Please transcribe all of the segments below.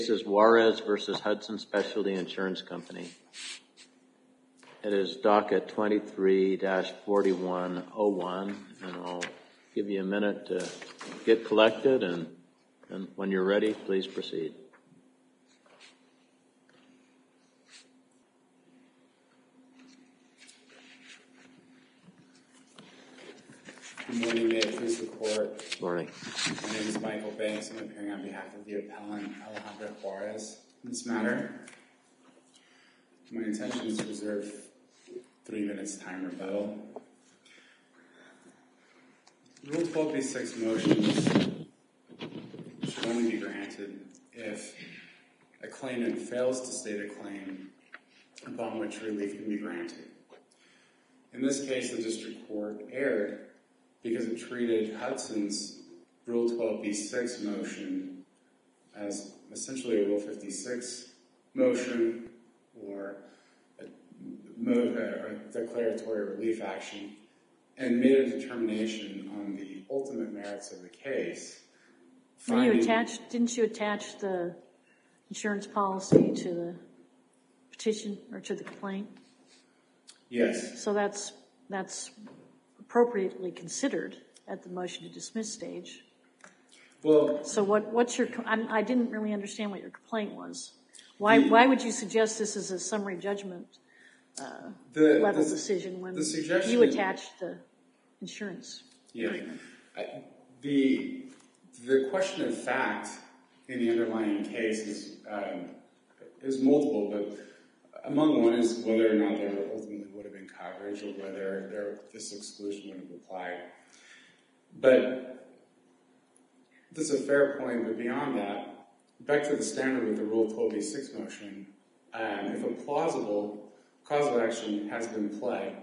This is Juarez versus Hudson Specialty Insurance Company. It is docket 23-4101, and I'll give you a minute to get collected, and when you're ready, please proceed. Good morning, may it please the court. Good morning. My name is Michael Banks. I'm appearing on behalf of the appellant Alejandro Juarez in this matter. My intention is to reserve 3 minutes time rebuttal. Rule 12b6 motions should only be granted if a claimant fails to state a claim upon which relief can be granted. In this case, the district court erred because it treated Hudson's Rule 12b6 motion as essentially a Rule 56 motion or a declaratory relief action, and made a determination on the ultimate merits of the case. Didn't you attach the insurance policy to the petition or to the complaint? Yes. So that's appropriately considered at the motion to dismiss stage. Well, so what's your? I didn't really understand what your complaint was. Why would you suggest this is a summary judgment level decision when you attached the insurance agreement? The question of fact in the underlying case is multiple, but among one is whether or not there ultimately would have been coverage or whether this exclusion would have applied. But this is a fair point, but beyond that, back to the standard with the Rule 12b6 motion, if a plausible cause of action has been pled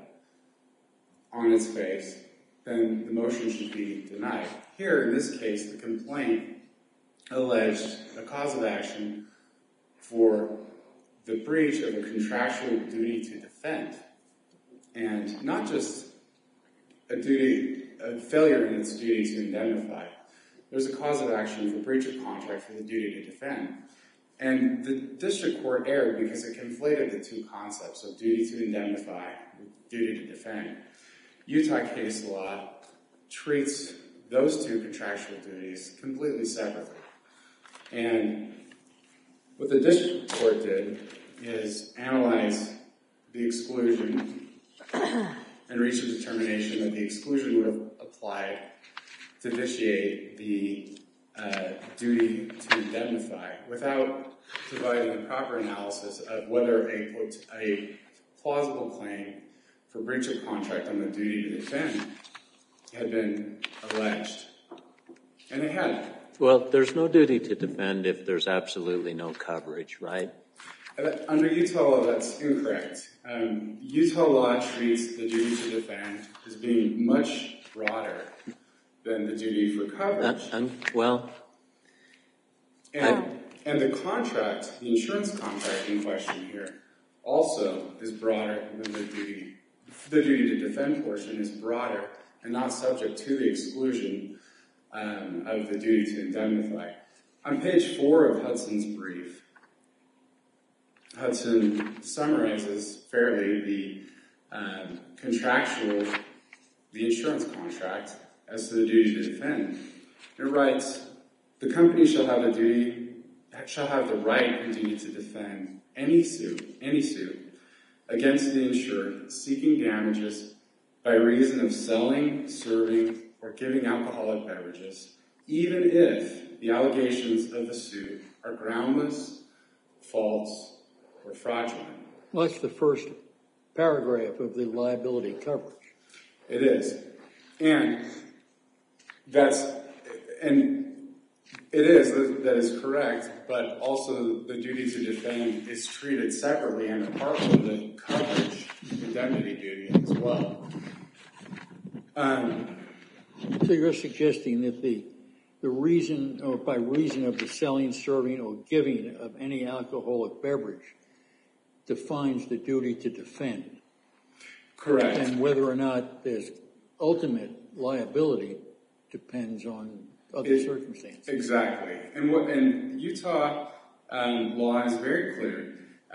on its face, then the motion should be denied. Here, in this case, the complaint alleged a cause of action for the breach of a contractual duty to defend, and not just a failure in its duty to indemnify. There's a cause of action for breach of contract for the duty to defend. And the district court erred because it conflated the two concepts of duty to indemnify with duty to defend. Utah case law treats those two contractual duties completely separately. And what the district court did is analyze the exclusion and reach a determination that the exclusion would have applied to vitiate the duty to indemnify without providing a proper analysis of whether a plausible claim for breach of contract on the duty to defend had been alleged. And it had. Well, there's no duty to defend if there's absolutely no coverage, right? Under Utah law, that's incorrect. Utah law treats the duty to defend as being much broader than the duty for coverage. And the contract, the insurance contract in question here, also is broader than the duty. The duty to defend portion is broader and not subject to the exclusion of the duty to indemnify. On page 4 of Hudson's brief, Hudson summarizes fairly the insurance contract as to the duty to defend. It writes, the company shall have the right and duty to defend any suit against the insured seeking damages by reason of selling, serving, or giving alcoholic beverages, even if the allegations of the suit are groundless, false, or fraudulent. Well, that's the first paragraph of the liability coverage. It is. And that is correct, but also the duty to defend is treated separately and apart from the coverage indemnity duty as well. So you're suggesting that the reason, or by reason of the selling, serving, or giving of any alcoholic beverage defines the duty to defend. Correct. And whether or not there's ultimate liability depends on other circumstances. Exactly. And Utah law is very clear.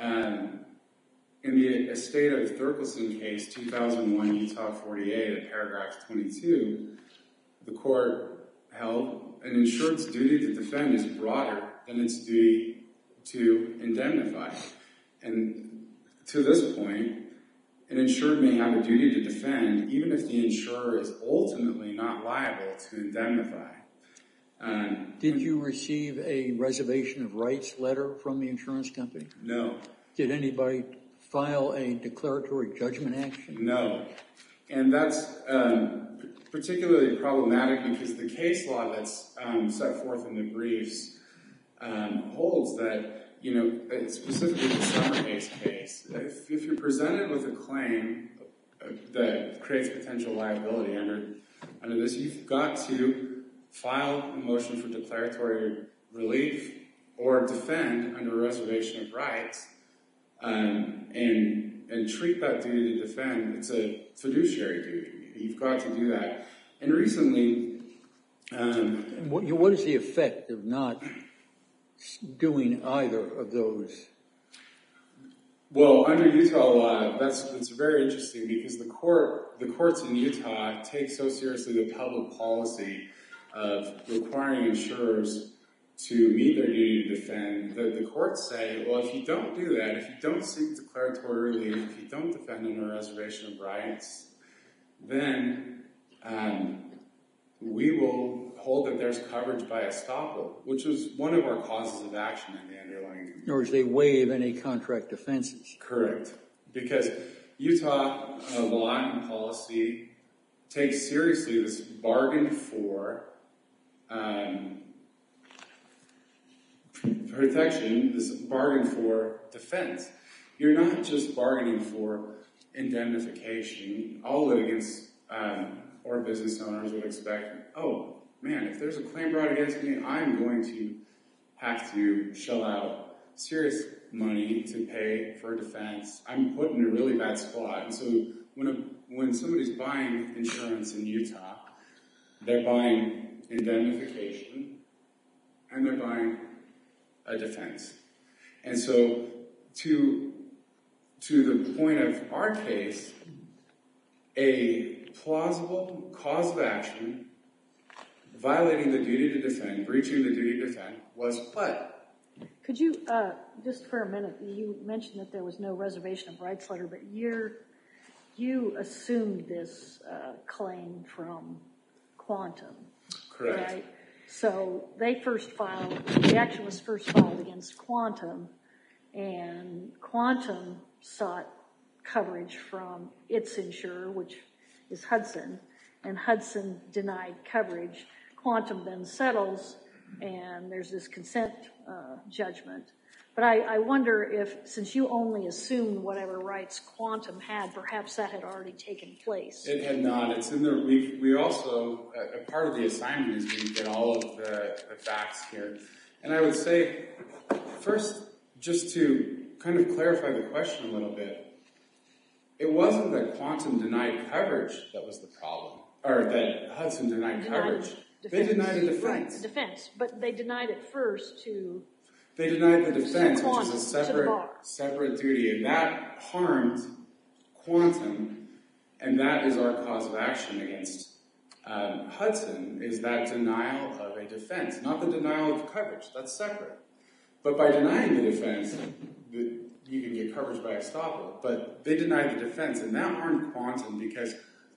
In the estate of Thurkelson case, 2001 Utah 48, paragraph 22, the court held an insured's duty to defend is broader than its duty to indemnify. And to this point, an insured may have a duty to defend even if the insurer is ultimately not liable to indemnify. Did you receive a reservation of rights letter from the insurance company? No. Did anybody file a declaratory judgment action? No. And that's particularly problematic because the case law that's set forth in the briefs holds that, specifically the Summercase case, if you're presented with a claim that creates potential liability under this, you've got to file a motion for declaratory relief or defend under a reservation of rights and treat that duty to defend. It's a fiduciary duty. You've got to do that. And recently... what is the effect of not doing either of those? Well, under Utah law, that's very interesting because the courts in Utah take so seriously the public policy of requiring insurers to meet their duty to defend that the courts say, well, if you don't do that, if you don't seek declaratory relief, if you don't defend under a reservation of rights, then we will hold that there's coverage by estoppel, which is one of our causes of action in the underlying complaint. Or they waive any contract defenses. Correct. Because Utah law and policy takes seriously this bargain for protection, this bargain for defense. You're not just bargaining for indemnification. All litigants or business owners would expect, oh, man, if there's a claim brought against me, I'm going to have to shell out serious money to pay for defense. I'm put in a really bad spot. And so when somebody's buying insurance in Utah, they're buying indemnification and they're buying a defense. And so to the point of our case, a plausible cause of action violating the duty to defend, breaching the duty to defend, was what? Could you, just for a minute, you mentioned that there was no reservation of rights letter, but you assumed this claim from Quantum. Correct. Right? So the action was first filed against Quantum, and Quantum sought coverage from its insurer, which is Hudson, and Hudson denied coverage. Quantum then settles, and there's this consent judgment. But I wonder if, since you only assumed whatever rights Quantum had, perhaps that had already taken place. It had not. It's in the. We also, a part of the assignment is we get all of the facts here. And I would say, first, just to kind of clarify the question a little bit, it wasn't that Quantum denied coverage that was the problem, or that Hudson denied coverage. They denied a defense. Right, the defense. But they denied it first to... They denied the defense, which is a separate duty, and that harmed Quantum, and that is our cause of action against Hudson, is that denial of a defense, not the denial of coverage. That's separate. But by denying the defense, you can get coverage by estoppel, but they denied the defense, and that harmed Quantum because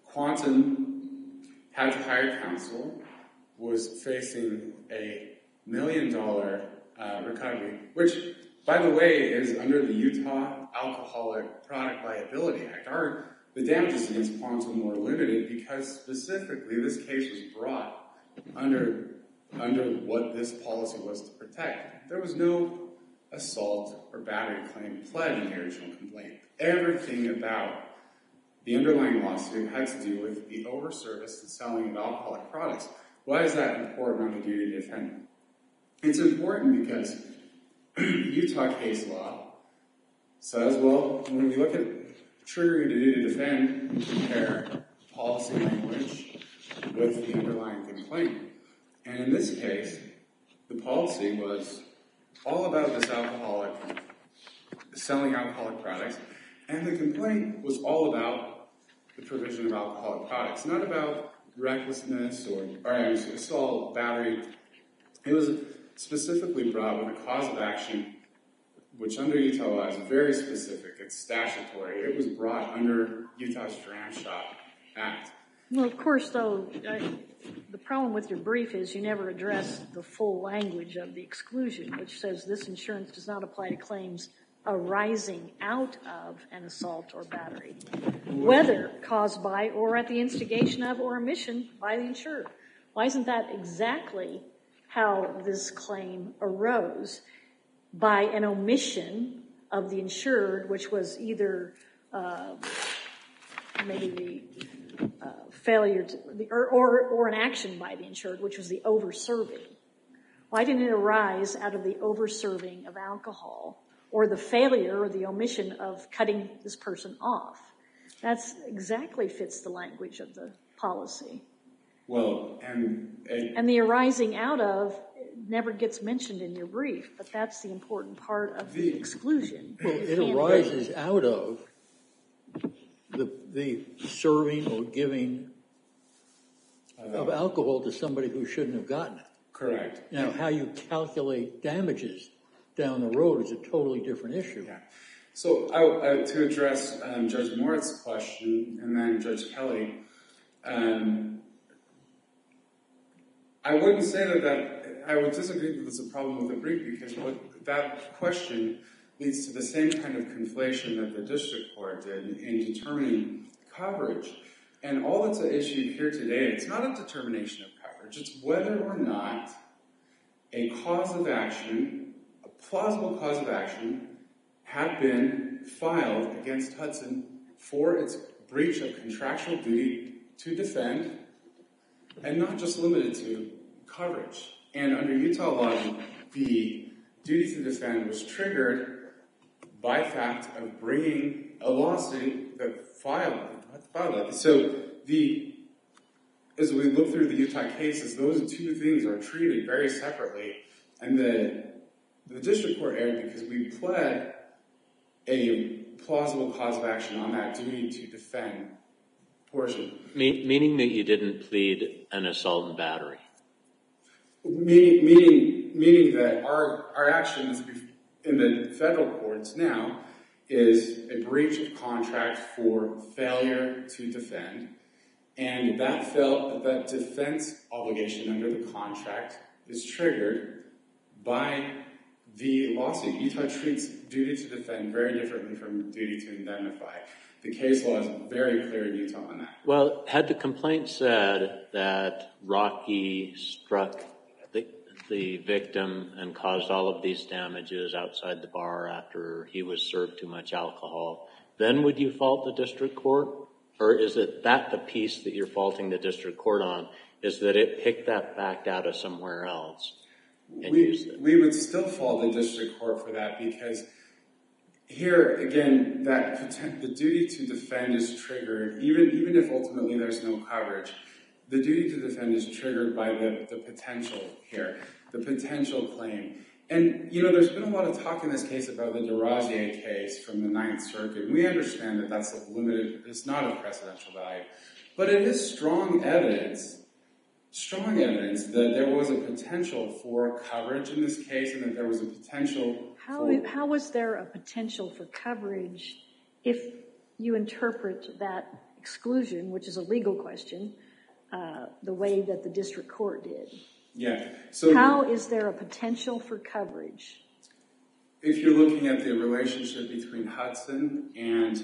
Quantum had to hire counsel, was facing a $1 million recovery, which, by the way, is under the Utah Alcoholic Product Liability Act. The damages against Quantum were limited because specifically this case was brought under what this policy was to protect. There was no assault or battery claim pled in the original complaint. Everything about the underlying lawsuit had to do with the overservice and selling of alcoholic products. Why is that important on the duty to defend? It's important because Utah case law says, well, when we look at triggering the duty to defend, we compare policy language with the underlying complaint. And in this case, the policy was all about this selling alcoholic products, and the complaint was all about the provision of alcoholic products, not about recklessness or assault, battery. It was specifically brought with a cause of action, which under Utah law is very specific. It's statutory. It was brought under Utah's Dram Shop Act. Well, of course, though, the problem with your brief is you never address the full language of the exclusion, which says this insurance does not apply to claims arising out of an assault or battery, whether caused by or at the instigation of or omission by the insured. Why isn't that exactly how this claim arose? By an omission of the insured, which was either maybe the failure to, or an action by the insured, which was the over-serving. Why didn't it arise out of the over-serving of alcohol or the failure or the omission of cutting this person off? That's exactly fits the language of the policy. Well, and the arising out of never gets mentioned in your brief, but that's the important part of the exclusion. Well, it arises out of the serving or giving of alcohol to somebody who shouldn't have gotten it. Correct. Now, how you calculate damages down the road is a totally different issue. Yeah. So to address Judge Moritz's question and then Judge Kelly, I wouldn't say that I would disagree that there's a problem with the brief, because that question leads to the same kind of conflation that the district court did in determining coverage. And all that's at issue here today, it's not a determination of coverage, it's whether or not a cause of action, a plausible cause of action, had been filed against Hudson for its breach of contractual duty to defend, and not just limited to coverage. And under Utah law, the duty to defend was triggered by fact of bringing a lawsuit that filed it. So as we look through the Utah cases, those two things are treated very separately. And the district court erred because we pled a plausible cause of action on that duty to defend portion. Meaning that you didn't plead an assault and battery. Meaning that our action in the federal courts now is a breach of contract for failure to defend, and that defense obligation under the contract is triggered by the lawsuit. Utah treats duty to defend very differently from duty to indemnify. The case law is very clear in Utah on that. Well, had the complaint said that Rocky struck the victim and caused all of these damages outside the bar after he was served too much alcohol, then would you fault the district court? Or is it that the piece that you're faulting the district court on is that it picked that back out of somewhere else and used it? We would still fault the district court for that, because here, again, the duty to defend is triggered, even if ultimately there's no coverage. The duty to defend is triggered by the potential here, the potential claim. And, there's been a lot of talk in this case about the DeRosier case from the Ninth Circuit. We understand that that's limited, it's not of precedential value. But it is strong evidence that there was a potential for coverage in this case, and that there was a potential How was there a potential for coverage if you interpret that exclusion, which is a legal question, the way that the district court did? Yeah. So how is there a potential for coverage? If you're looking at the relationship between Hudson and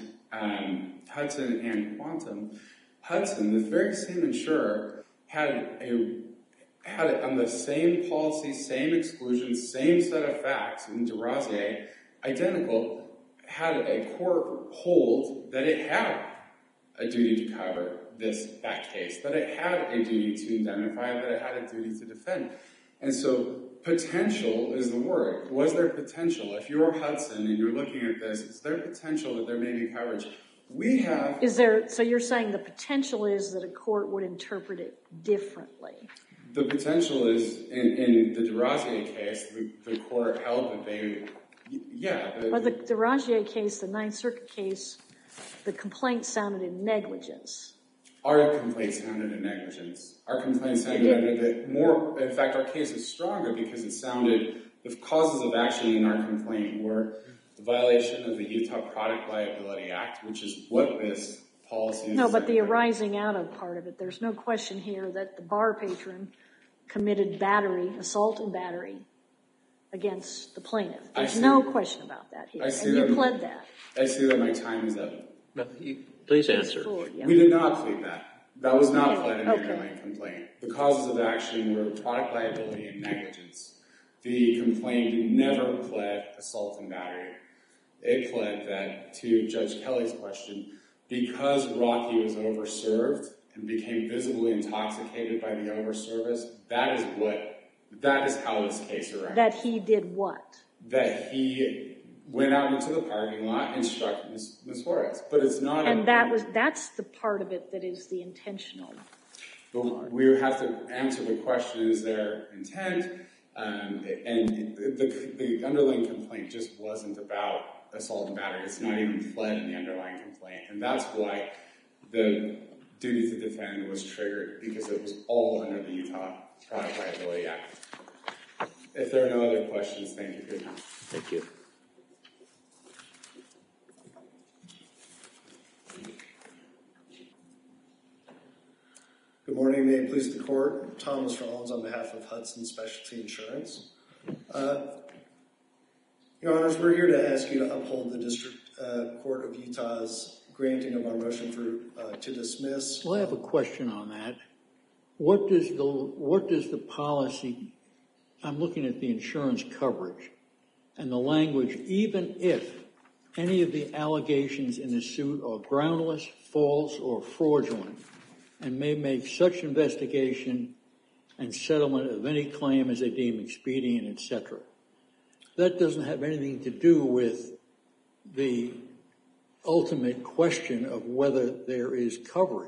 Quantum, Hudson, the very same insurer, had it on the same policy, same exclusion, same set of facts in DeRosier, identical, had a court hold that it had a duty to cover that case, that it had a duty to indemnify, that it had a duty to defend. And so potential is the word. Was there potential? If you're Hudson and you're looking at this, is there potential that there may be coverage? So you're saying the potential is that a court would interpret it differently? The potential is, in the DeRosier case, the court held that they, But the DeRosier case, the Ninth Circuit case, the complaint sounded in negligence. Our complaint sounded in negligence. Our complaint sounded under more, in fact, our case is stronger because it sounded, the causes of action in our complaint were the violation of the Utah Product Liability Act, which is what this policy is. No, but the arising out of part of it, there's no question here that the bar patron committed battery, assault and battery against the plaintiff. There's no question about that here. And you pled that. I see that my time is up. Please answer. We did not plead that. That was not pled in the underlying complaint. The causes of action were product liability and negligence. The complaint never pled assault and battery. It pled that, to Judge Kelly's question, because Rocky was overserved and became visibly intoxicated by the overservice, that is how this case arrived. That he did what? That he went out into the parking lot and struck Ms. Juarez. But it's not. And that's the part of it that is the intentional. But we have to answer the question: is there intent? And the underlying complaint just wasn't about assault and battery. It's not even pled in the underlying complaint, and that's why the duty to defend was triggered, because it was all under the Utah Product Liability Act. If there are no other questions, thank you for your time. Thank you. Good morning. May it please the court. Thomas Rollins on behalf of Hudson Specialty Insurance. Your Honors, we're here to ask you to uphold the District Court of Utah's granting of our motion to dismiss. Well, I have a question on that. What does the policy? I'm looking at the insurance coverage and the language. Even if any of the allegations in the suit are groundless, false, or fraudulent, and may make such investigation and settlement of any claim as they deem expedient, etc. That doesn't have anything to do with the ultimate question of whether there is coverage.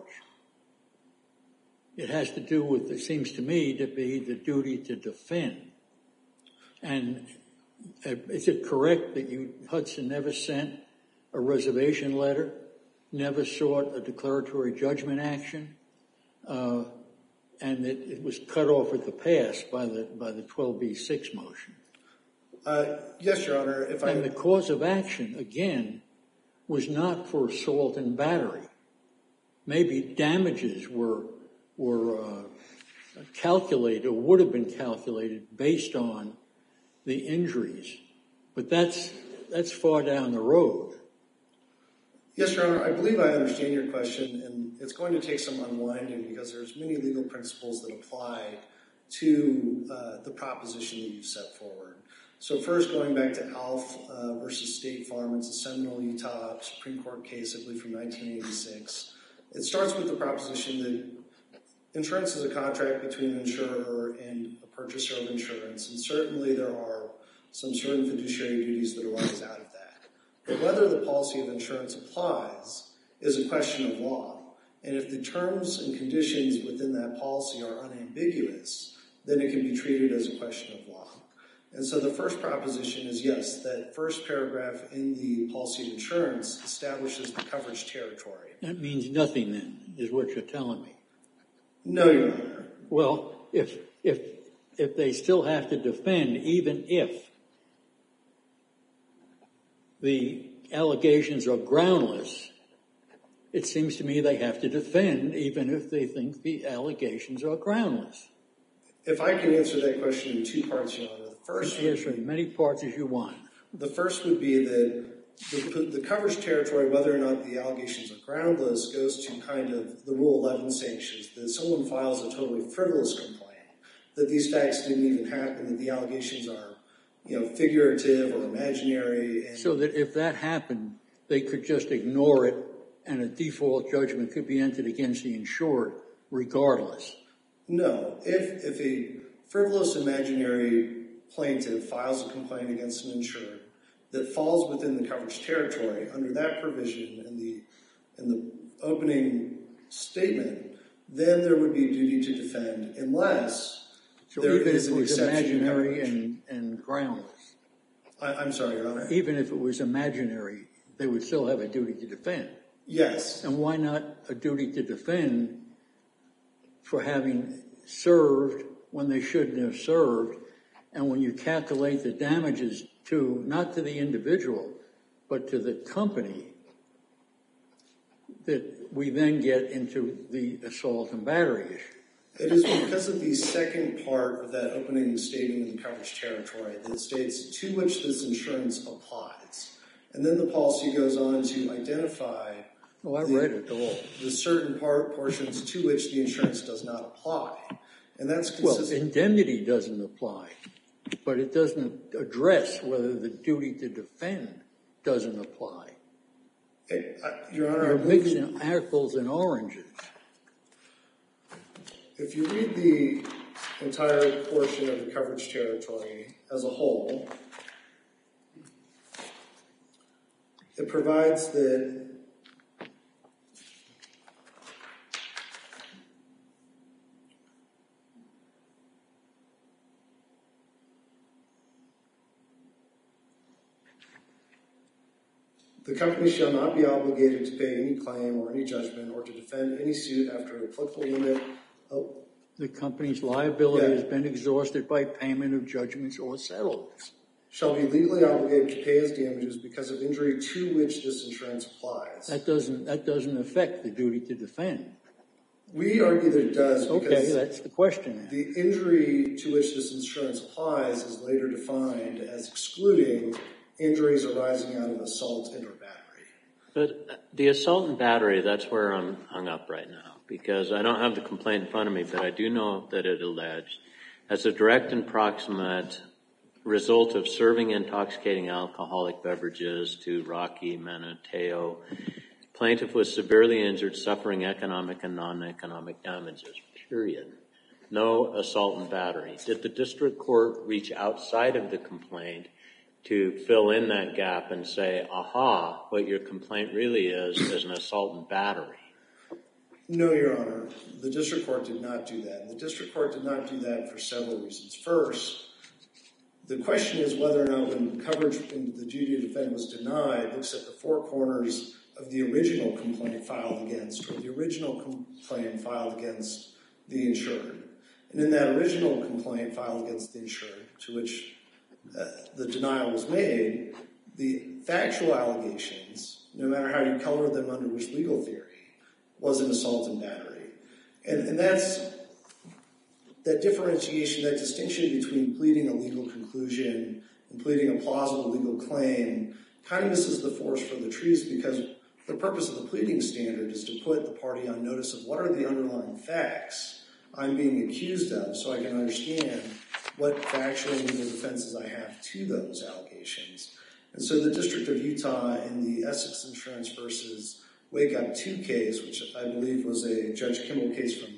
It has to do with, it seems to me, to be the duty to defend. And is it correct that Hudson never sent a reservation letter, never sought a declaratory judgment action, and that it was cut off at the pass by the 12b6 motion? Yes, Your Honor. And the cause of action, again, was not for assault and battery. Maybe damages were calculated or would have been calculated based on the injuries, but that's far down the road. Yes, Your Honor, I believe I understand your question, and it's going to take some unwinding because there's many legal principles that apply to the proposition that you've set forward. So first, going back to Alf versus State Farm, it's a seminal Utah Supreme Court case, I believe from 1986. It starts with the proposition that insurance is a contract between an insurer and a purchaser of insurance, and certainly there are some certain fiduciary duties that arise out of that. But whether the policy of insurance applies is a question of law. And if the terms and conditions within that policy are unambiguous, then it can be treated as a question of law. And so the first proposition is, yes, that first paragraph in the policy of insurance establishes the coverage territory. That means nothing then, is what you're telling me. No, Your Honor. Well, if they still have to defend, even if the allegations are groundless, it seems to me they have to defend even if they think the allegations are groundless. If I can answer that question in two parts, Your Honor. The first answer as many parts as you want. The first would be that the coverage territory, whether or not the allegations are groundless, goes to kind of the Rule 11 sanctions, that someone files a totally frivolous complaint, that these facts didn't even happen, that the allegations are, figurative or imaginary. So that if that happened, they could just ignore it and a default judgment could be entered against the insured regardless. No. If a frivolous imaginary plaintiff files a complaint against an insured that falls within the coverage territory, under that provision in the opening statement, then there would be a duty to defend unless there is an exception. So even if it was imaginary and groundless? I'm sorry, Your Honor? Even if it was imaginary, they would still have a duty to defend? Yes. And why not a duty to defend for having served when they shouldn't have served? And when you calculate the damages to, not to the individual, but to the company, that we then get into the assault and battery issue? It is because of the second part of that opening statement in the coverage territory that states to which this insurance applies. And then the policy goes on to identify read it all. The certain portions to which the insurance does not apply. And that's consistent. Well, indemnity doesn't apply, but it doesn't address whether the duty to defend doesn't apply. Your Honor, you're mixing apples and oranges. If you read the entire portion of the coverage territory as a whole, it provides that the company shall not be obligated to pay any claim or any judgment or to defend any suit after an applicable limit. The company's liability has been exhausted by payment of judgments or settlements. Shall be legally obligated to pay as damages because of injury to which this insurance applies. That doesn't affect the duty to defend. We argue that it does because okay, that's the question. The injury to which this insurance applies is later defined as excluding injuries arising out of assault and or battery. But the assault and battery, that's where I'm hung up right now, because I don't have the complaint in front of me, but I do know that it alleged, as a direct and proximate result of serving intoxicating alcoholic beverages to Rocky Manateo, plaintiff was severely injured, suffering economic and non-economic damages, period. No assault and battery. Did the district court reach outside of the complaint to fill in that gap and say, aha, what your complaint really is an assault and battery? No, Your Honor. The district court did not do that. And the district court did not do that for several reasons. First, the question is whether or not when coverage in the duty to defend was denied, looks at the four corners of the original complaint filed against, or the original complaint filed against the insured. And in that original complaint filed against the insured, to which the denial was made, the factual allegations, no matter how you color them under which legal theory, was an assault and battery. And that's that differentiation, that distinction between pleading a legal conclusion and pleading a plausible legal claim kind of misses the forest for the trees, because the purpose of the pleading standard is to put the party on notice of what are the underlying facts I'm being accused of, so I can understand what factual and legal defenses I have to those allegations. And so the District of Utah in the Essex Insurance versus Wake Up 2 case, which I believe was a Judge Kimball case from,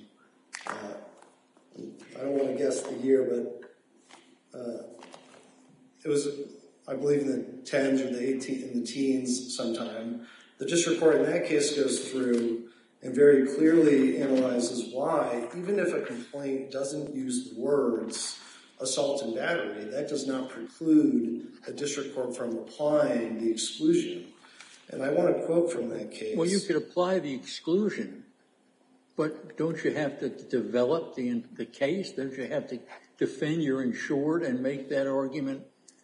I don't want to guess the year, but it was, I believe, in the 10s or in the teens sometime. The district court in that case goes through and very clearly analyzes why, even if a complaint doesn't use the words assault and battery, that does not preclude a district court from applying the exclusion. And I want to quote from that case. Well, you could apply the exclusion, but don't you have to develop the case? Don't you have to defend your insured and make that argument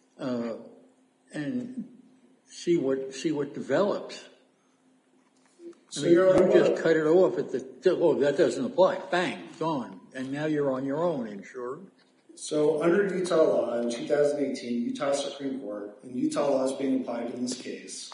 and see what develops? So you just cut it off at that doesn't apply. Bang, gone. And now you're on your own, insured. So under Utah law in 2018, Utah Supreme Court, and Utah law is being applied in this case,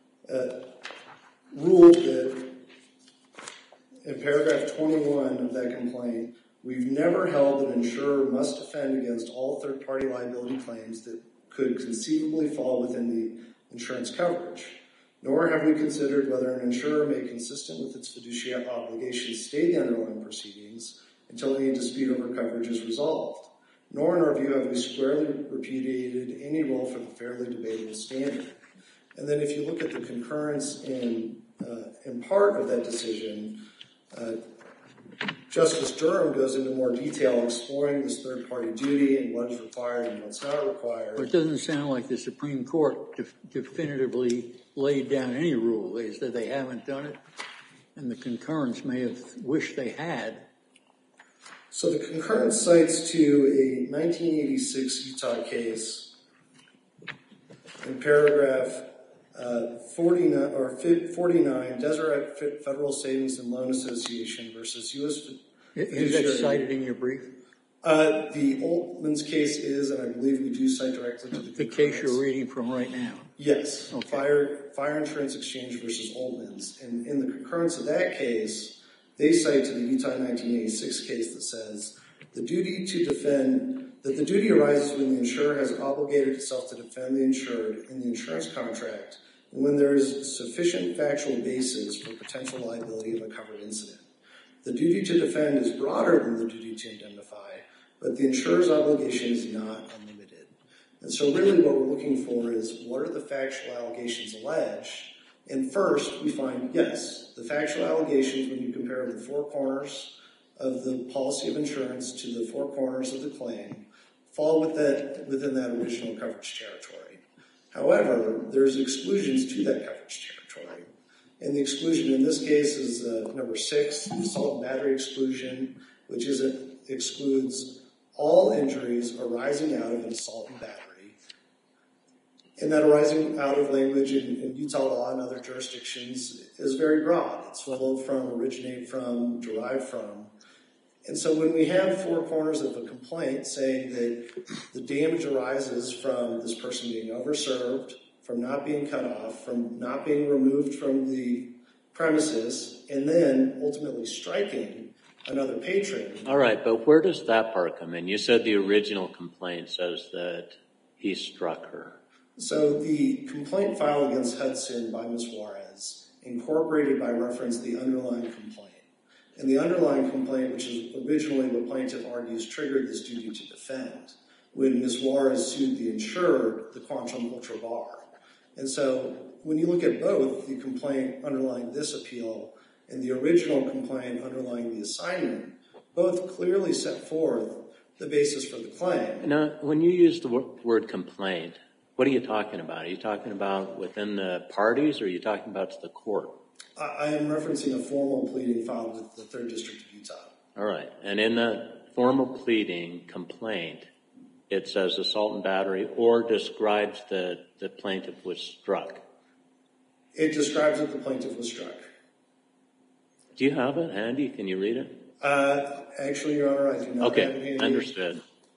ruled that in paragraph 21 of that complaint, we've never held that an insurer must defend against all third-party liability claims that could conceivably fall within the insurance coverage. Nor have we considered whether an insurer may, consistent with its fiduciary obligations, stay the underlying proceedings until any dispute over coverage is resolved. Nor, in our view, have we squarely repudiated any role for the fairly debatable standard. And then if you look at the concurrence in part of that decision, Justice Durham goes into more detail exploring this third-party duty and what is required and what's not required. But it doesn't sound like the Supreme Court definitively laid down any rule. They said they haven't done it, and the concurrence may have wished they had. So the concurrence cites to a 1986 Utah case in paragraph 49, Deseret Federal Savings and Loan Association versus U.S. Is that cited in your brief? The Oltmans case is, and I believe we do cite directly to the case you're reading from right now. Yes. Okay. Fire Insurance Exchange versus Oltmans. And in the concurrence of that case, they cite to the Utah 1986 case that says the duty arises when the insurer has obligated itself to defend the insured in the insurance contract and when there is sufficient factual basis for potential liability of a covered incident. The duty to defend is broader than the duty to indemnify, but the insurer's obligation is not unlimited. And so really what we're looking for is what are the factual allegations alleged? And first, we find, yes, the factual allegations, when you compare the four corners of the policy of insurance to the four corners of the claim, fall within that original coverage territory. However, there's exclusions to that coverage territory. And the exclusion in this case is number 6, the assault and battery exclusion, which excludes all injuries arising out of an assault and battery. And that arising out of language in Utah law and other jurisdictions is very broad. It's flow from, originate from, derive from. And so when we have four corners of a complaint saying that the damage arises from this person being overserved, from not being cut off, from not being removed from the premises, and then ultimately striking another patron. All right, but where does that part come in? You said the original complaint says that he struck her. So the complaint filed against Hudson by Ms. Juarez incorporated by reference the underlying complaint. And the underlying complaint, which is originally what plaintiff argues triggered this duty to defend, when Ms. Juarez sued the insured, the Quantum Ultra Bar. And so when you look at both the complaint underlying this appeal and the original complaint underlying the assignment, both clearly set forth the basis for the claim. Now, when you use the word complaint, what are you talking about? Are you talking about within the parties, or are you talking about to the court? I am referencing a formal pleading filed with the 3rd District of Utah. All right. And in the formal pleading complaint, it says assault and battery or describes the plaintiff was struck. It describes that the plaintiff was struck. Do you have it handy? Can you read it? Actually, Your Honor, I do not have it handy. Understood.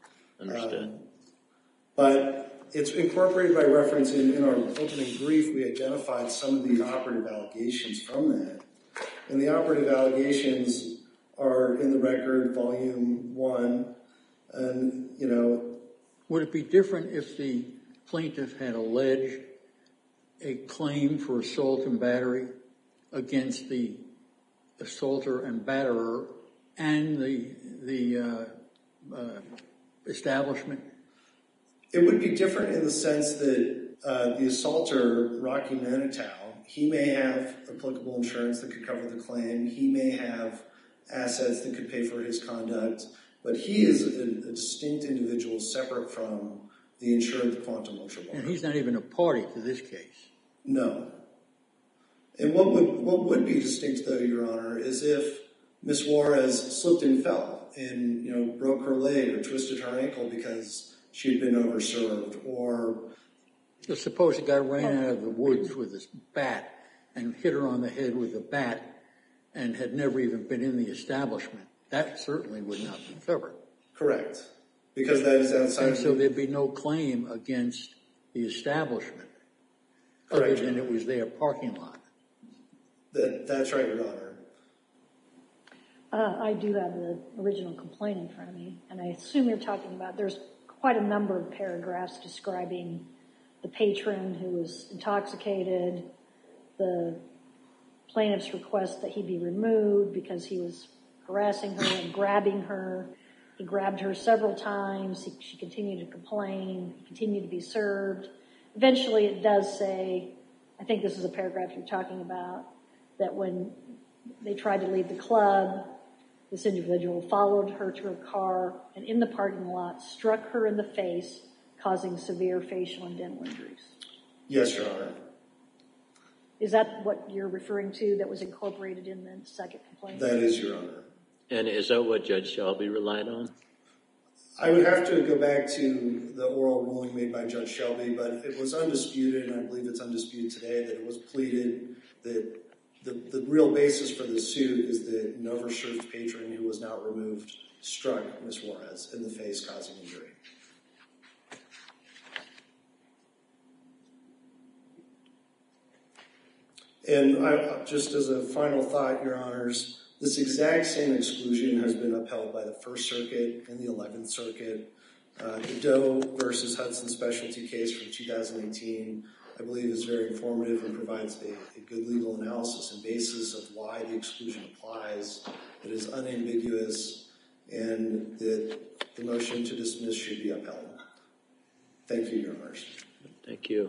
But it's incorporated by reference in our opening brief. We identified some of the operative allegations from that. And the operative allegations are in the record, volume 1. And, you know. Would it be different if the plaintiff had alleged a claim for assault and battery against the assaulter and batterer and the establishment? It would be different in the sense that the assaulter, Rocky Manitow, he may have applicable insurance that could cover the claim. He may have assets that could pay for his conduct. But he is a distinct individual separate from the insured, the Quantum Ultra Bar. And he's not even a party to this case. No. And what would be distinct, though, Your Honor, is if Ms. Juarez slipped and fell and, you know, broke her leg or twisted her ankle because she had been overserved, or... Well, suppose a guy ran out of the woods with his bat and hit her on the head with a bat and had never even been in the establishment. That certainly would not be covered. Correct. Because that is outside... And so there'd be no claim against the establishment. Correct. Other than it was their parking lot. That's right, Your Honor. I do have the original complaint in front of me, and I assume you're talking about, there's quite a number of paragraphs describing the patron who was intoxicated, the plaintiff's request that he be removed because he was harassing her and grabbing her. He grabbed her several times. She continued to complain, continued to be served. Eventually it does say, I think this is a paragraph you're talking about, that when they tried to leave the club, this individual followed her to her car and in the parking lot struck her in the face, causing severe facial and dental injuries. Yes, Your Honor. Is that what you're referring to that was incorporated in the second complaint? That is, Your Honor. And is that what Judge Shelby relied on? I would have to go back to the oral ruling made by Judge Shelby, but it was undisputed, and I believe it's undisputed today, that it was pleaded that the real basis for the suit is that an overserved patron who was not removed struck Ms. Juarez in the face, causing injury. And just as a final thought, Your Honors, this exact same exclusion has been upheld by the First Circuit and the 11th Circuit. The Doe versus Hudson specialty case from 2018, I believe, is very informative and provides a good legal analysis and basis of why the exclusion applies. It is unambiguous, and that the motion to dismiss should be upheld. Thank you, Your Honors. Thank you.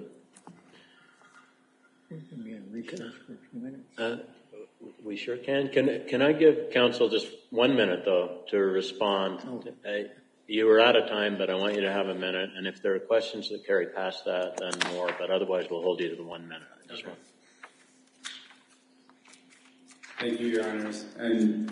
We sure can. Can I give counsel just 1 minute, though, to respond? You were out of time, but I want you to have a minute. And if there are questions that carry past that, then more. But otherwise, we'll hold you to the 1 minute. Okay. Thank you, Your Honors. And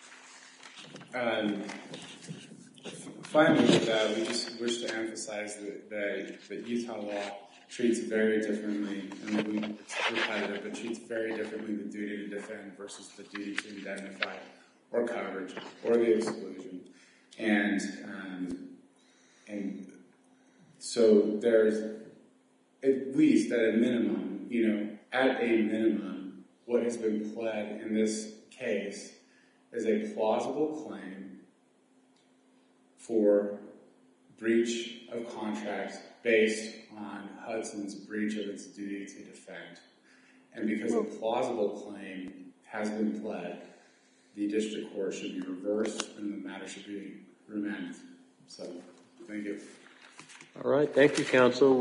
finally, with that, we just wish to emphasize that Utah law treats very differently, and it's repetitive, but treats very differently the duty to defend versus the duty to indemnify or coverage or the exclusion. And so there's, at least at a minimum, what has been pled in this case is a plausible claim for breach of contract based on Hudson's breach of its duty to defend. And because a plausible claim has been pled, the district court should be reversed and the matter should be remanded. So, thank you. All right. Thank you, counsel.